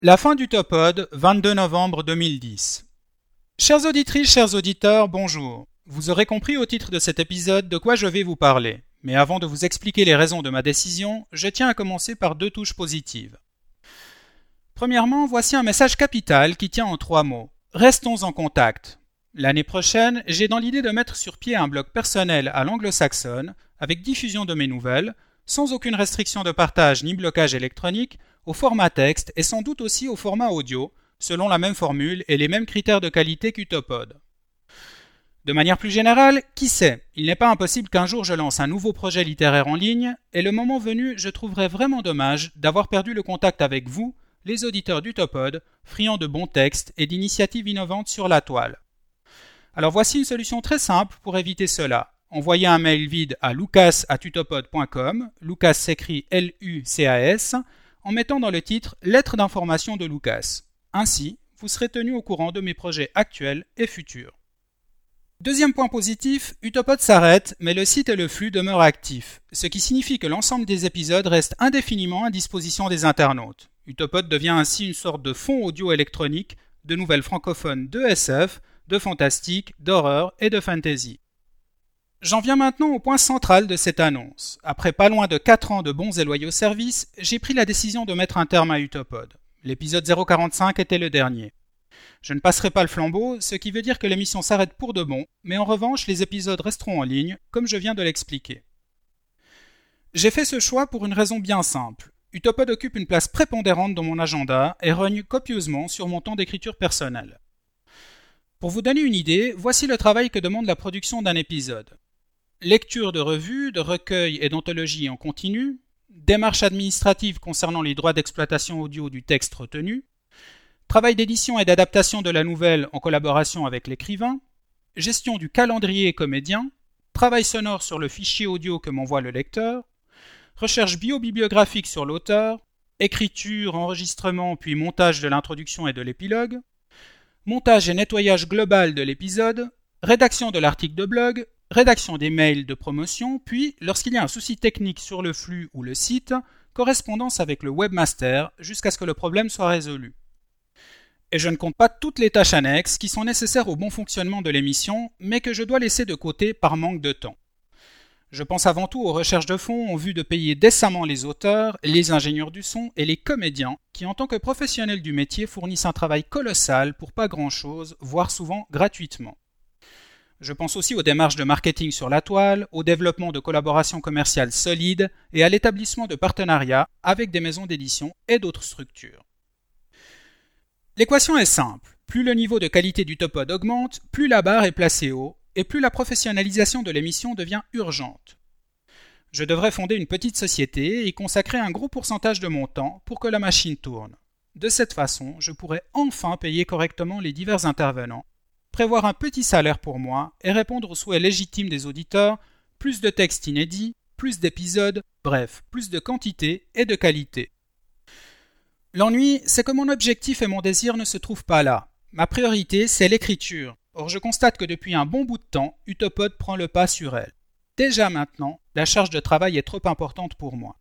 La fin d'Utopod, 22 novembre 2010. Chères auditrices, chers auditeurs, bonjour. Vous aurez compris au titre de cet épisode de quoi je vais vous parler. Mais avant de vous expliquer les raisons de ma décision, je tiens à commencer par deux touches positives. Premièrement, voici un message capital qui tient en 3 mots. Restons en contact. L'année prochaine, j'ai dans l'idée de mettre sur pied un blog personnel à l'anglo-saxonne, avec diffusion de mes nouvelles, sans aucune restriction de partage ni blocage électronique, au format texte et sans doute aussi au format audio, selon la même formule et les mêmes critères de qualité qu'Utopod. De manière plus générale, qui sait, il n'est pas impossible qu'un jour je lance un nouveau projet littéraire en ligne, et le moment venu, je trouverais vraiment dommage d'avoir perdu le contact avec vous, les auditeurs d'Utopod, friands de bons textes et d'initiatives innovantes sur la toile. Alors voici une solution très simple pour éviter cela. Envoyez un mail vide à lucas@utopod.com, Lucas s'écrit L-U-C-A-S, en mettant dans le titre « Lettre d'information de Lucas ». Ainsi, vous serez tenu au courant de mes projets actuels et futurs. Deuxième point positif, Utopod s'arrête, mais le site et le flux demeurent actifs, ce qui signifie que l'ensemble des épisodes reste indéfiniment à disposition des internautes. Utopod devient ainsi une sorte de fond audio électronique de nouvelles francophones de SF, de fantastique, d'horreur et de fantasy. J'en viens maintenant au point central de cette annonce. Après pas loin de 4 ans de bons et loyaux services, j'ai pris la décision de mettre un terme à Utopod. L'épisode 045 était le dernier. Je ne passerai pas le flambeau, ce qui veut dire que l'émission s'arrête pour de bon, mais en revanche, les épisodes resteront en ligne, comme je viens de l'expliquer. J'ai fait ce choix pour une raison bien simple. Utopod occupe une place prépondérante dans mon agenda et rogne copieusement sur mon temps d'écriture personnelle. Pour vous donner une idée, voici le travail que demande la production d'un épisode. Lecture de revues, de recueils et d'anthologies en continu, démarches administratives concernant les droits d'exploitation audio du texte retenu, travail d'édition et d'adaptation de la nouvelle en collaboration avec l'écrivain, gestion du calendrier comédien, travail sonore sur le fichier audio que m'envoie le lecteur, recherche bio-bibliographique sur l'auteur, écriture, enregistrement puis montage de l'introduction et de l'épilogue, montage et nettoyage global de l'épisode, rédaction de l'article de blog, rédaction des mails de promotion, puis, lorsqu'il y a un souci technique sur le flux ou le site, correspondance avec le webmaster jusqu'à ce que le problème soit résolu. Et je ne compte pas toutes les tâches annexes qui sont nécessaires au bon fonctionnement de l'émission, mais que je dois laisser de côté par manque de temps. Je pense avant tout aux recherches de fonds en vue de payer décemment les auteurs, les ingénieurs du son et les comédiens qui, en tant que professionnels du métier, fournissent un travail colossal pour pas grand-chose, voire souvent gratuitement. Je pense aussi aux démarches de marketing sur la toile, au développement de collaborations commerciales solides et à l'établissement de partenariats avec des maisons d'édition et d'autres structures. L'équation est simple. Plus le niveau de qualité d'Utopod augmente, plus la barre est placée haut et plus la professionnalisation de l'émission devient urgente. Je devrais fonder une petite société et y consacrer un gros pourcentage de mon temps pour que la machine tourne. De cette façon, je pourrais enfin payer correctement les divers intervenants, prévoir un petit salaire pour moi et répondre aux souhaits légitimes des auditeurs, plus de textes inédits, plus d'épisodes, bref, plus de quantité et de qualité. L'ennui, c'est que mon objectif et mon désir ne se trouvent pas là. Ma priorité, c'est l'écriture. Or, je constate que depuis un bon bout de temps, Utopod prend le pas sur elle. Déjà maintenant, la charge de travail est trop importante pour moi.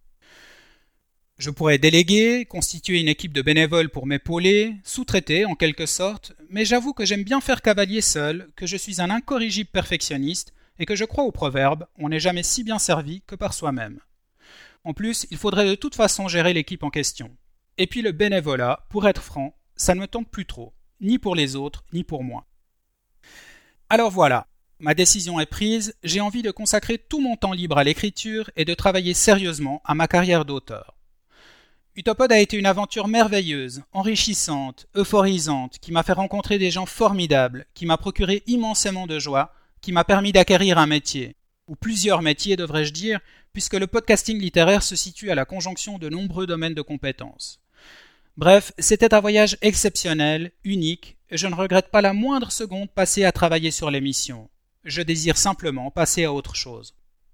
Je pourrais déléguer, constituer une équipe de bénévoles pour m'épauler, sous-traiter en quelque sorte, mais j'avoue que j'aime bien faire cavalier seul, que je suis un incorrigible perfectionniste et que je crois au proverbe « on n'est jamais si bien servi que par soi-même ». En plus, il faudrait de toute façon gérer l'équipe en question. Et puis le bénévolat, pour être franc, ça ne me tente plus trop, ni pour les autres, ni pour moi. Alors voilà, ma décision est prise, j'ai envie de consacrer tout mon temps libre à l'écriture et de travailler sérieusement à ma carrière d'auteur. Utopod a été une aventure merveilleuse, enrichissante, euphorisante, qui m'a fait rencontrer des gens formidables, qui m'a procuré immensément de joie, qui m'a permis d'acquérir un métier, ou plusieurs métiers devrais-je dire, puisque le podcasting littéraire se situe à la conjonction de nombreux domaines de compétences. Bref, c'était un voyage exceptionnel, unique, et je ne regrette pas la moindre seconde passée à travailler sur l'émission. Je désire simplement passer à autre chose.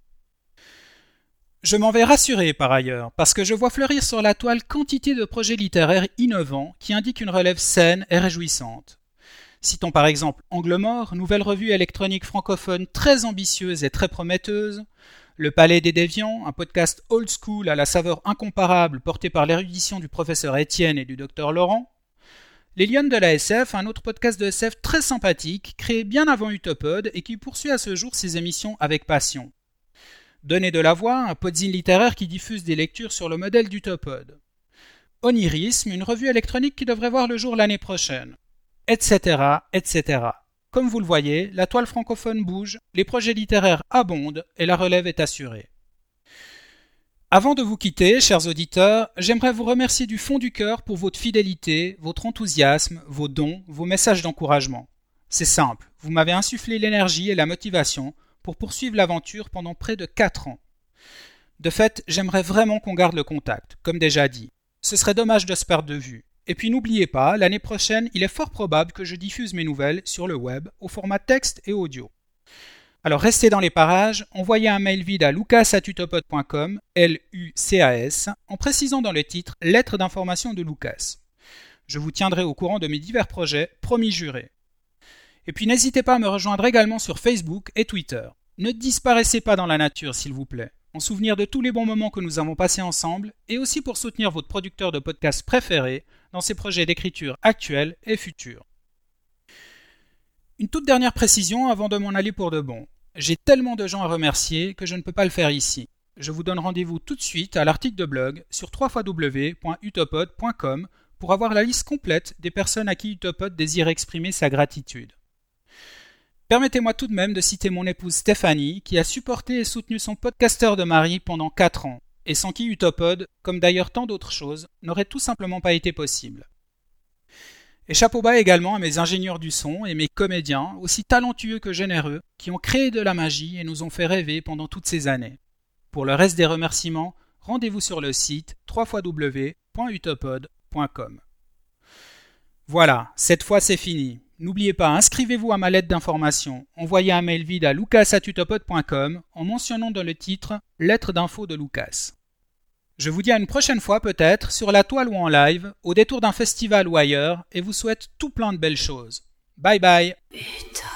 Je m'en vais rassuré par ailleurs, parce que je vois fleurir sur la toile quantité de projets littéraires innovants qui indiquent une relève saine et réjouissante. Citons par exemple Angle Mort, nouvelle revue électronique francophone très ambitieuse et très prometteuse, Le Palais des Déviants, un podcast old school à la saveur incomparable porté par l'érudition du professeur Étienne et du docteur Laurent. Les Lionnes de la SF, un autre podcast de SF très sympathique, créé bien avant Utopod et qui poursuit à ce jour ses émissions avec passion. Donner de la voix, un podzine littéraire qui diffuse des lectures sur le modèle d'Utopod. Onirisme, une revue électronique qui devrait voir le jour l'année prochaine. Etc., etc. Comme vous le voyez, la toile francophone bouge, les projets littéraires abondent et la relève est assurée. Avant de vous quitter, chers auditeurs, j'aimerais vous remercier du fond du cœur pour votre fidélité, votre enthousiasme, vos dons, vos messages d'encouragement. C'est simple, vous m'avez insufflé l'énergie et la motivation pour poursuivre l'aventure pendant près de 4 ans. De fait, j'aimerais vraiment qu'on garde le contact, comme déjà dit. Ce serait dommage de se perdre de vue. Et puis n'oubliez pas, l'année prochaine, il est fort probable que je diffuse mes nouvelles sur le web au format texte et audio. Alors restez dans les parages, envoyez un mail vide à lucas@utopod.com, Lucas, en précisant dans le titre « Lettre d'information de Lucas ». Je vous tiendrai au courant de mes divers projets, promis jurés. Et puis n'hésitez pas à me rejoindre également sur Facebook et Twitter. Ne disparaissez pas dans la nature, s'il vous plaît, en souvenir de tous les bons moments que nous avons passés ensemble, et aussi pour soutenir votre producteur de podcast préféré dans ses projets d'écriture actuels et futurs. Une toute dernière précision avant de m'en aller pour de bon. J'ai tellement de gens à remercier que je ne peux pas le faire ici. Je vous donne rendez-vous tout de suite à l'article de blog sur www.utopod.com pour avoir la liste complète des personnes à qui Utopod désire exprimer sa gratitude. Permettez-moi tout de même de citer mon épouse Stéphanie, qui a supporté et soutenu son podcasteur de mari pendant 4 ans, et sans qui Utopod, comme d'ailleurs tant d'autres choses, n'aurait tout simplement pas été possible. Et chapeau bas également à mes ingénieurs du son et mes comédiens, aussi talentueux que généreux, qui ont créé de la magie et nous ont fait rêver pendant toutes ces années. Pour le reste des remerciements, rendez-vous sur le site www.utopod.com. Voilà, cette fois c'est fini. N'oubliez pas, inscrivez-vous à ma lettre d'information. Envoyez un mail vide à lucas@utopod.com en mentionnant dans le titre « Lettre d'info de Lucas ». Je vous dis à une prochaine fois peut-être, sur la toile ou en live, au détour d'un festival ou ailleurs, et vous souhaite tout plein de belles choses. Bye bye.